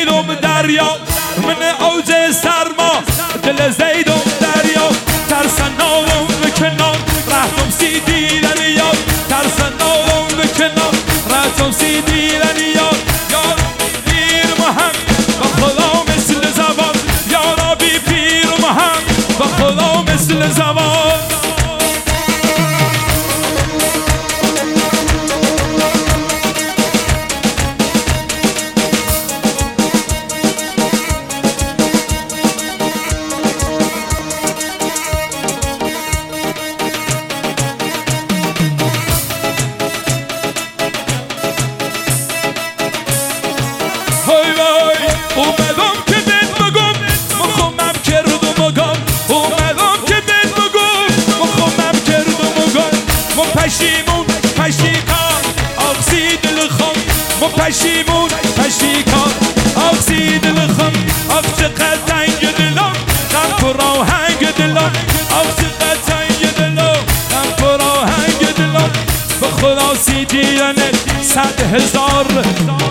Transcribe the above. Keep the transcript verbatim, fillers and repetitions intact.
لیلم دریا من اوج سرما دل زیدم دریا ترسنام بکنم رفتم سی دیدن یاد ترسنام بکنم رفتم سی دیدن یاد یا پیر محمد با خدا مثل زبان یا ربی پیر محمد با خدا مثل زبان اومدم که بهت بگم مخمم کردم مگم اومدم که بهت بگم مخمم کردم مگم من پشیمون پشیکان آقسی دل خم من پشیمون پشیکان آقسی دل خم آق چقدر تنگ دلم غم پر آهنگ دلم آق چقدر تنگ دلم غم پر آهنگ دلم به خدا سی دیانه صد هزار